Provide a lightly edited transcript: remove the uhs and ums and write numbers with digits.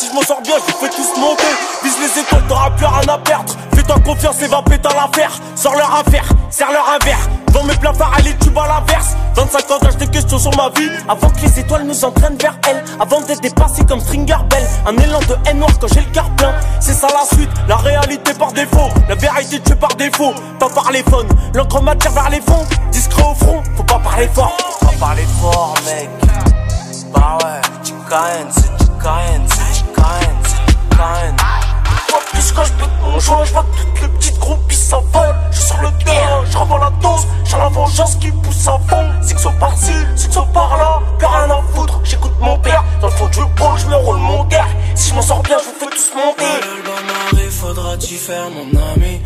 si je m'en sors bien, je vous fais tous monter. Vise les étoiles, t'auras plus rien à perdre. Fais-toi confiance et va péter l'affaire. Sors leur affaire, serre leur un verre. Dans mes plats phares, allez, tu bats l'inverse. 25 ans d'âge, des questions sur ma vie. Avant que les étoiles nous entraînent vers elles. Avant d'être dépassés comme Stringer Bell. Un élan de haine noire quand j'ai le cœur plein. C'est ça la suite, la réalité par défaut. La vérité tue par défaut, pas par les phones. L'encre m'attire vers les fonds. Discret au front, faut pas parler fort. Faut pas parler fort, mec. Bah ouais, tu KN, c'est du KN, c'est du KN, c'est du KN. Plus quand je pète mon joint, je vois toutes les petites groupies s'envolent. Je suis sur le terrain, je revends la dose. J'ai la vengeance qui pousse à fond. C'est que ça par-ci, c'est que ça par-là. Plus rien à foutre, j'écoute mon père. Dans le fond du hall, je me roule mon gars. Si je m'en sors bien, je vous fais tous monter. Dans ma rue, faudra-tu faire mon ami?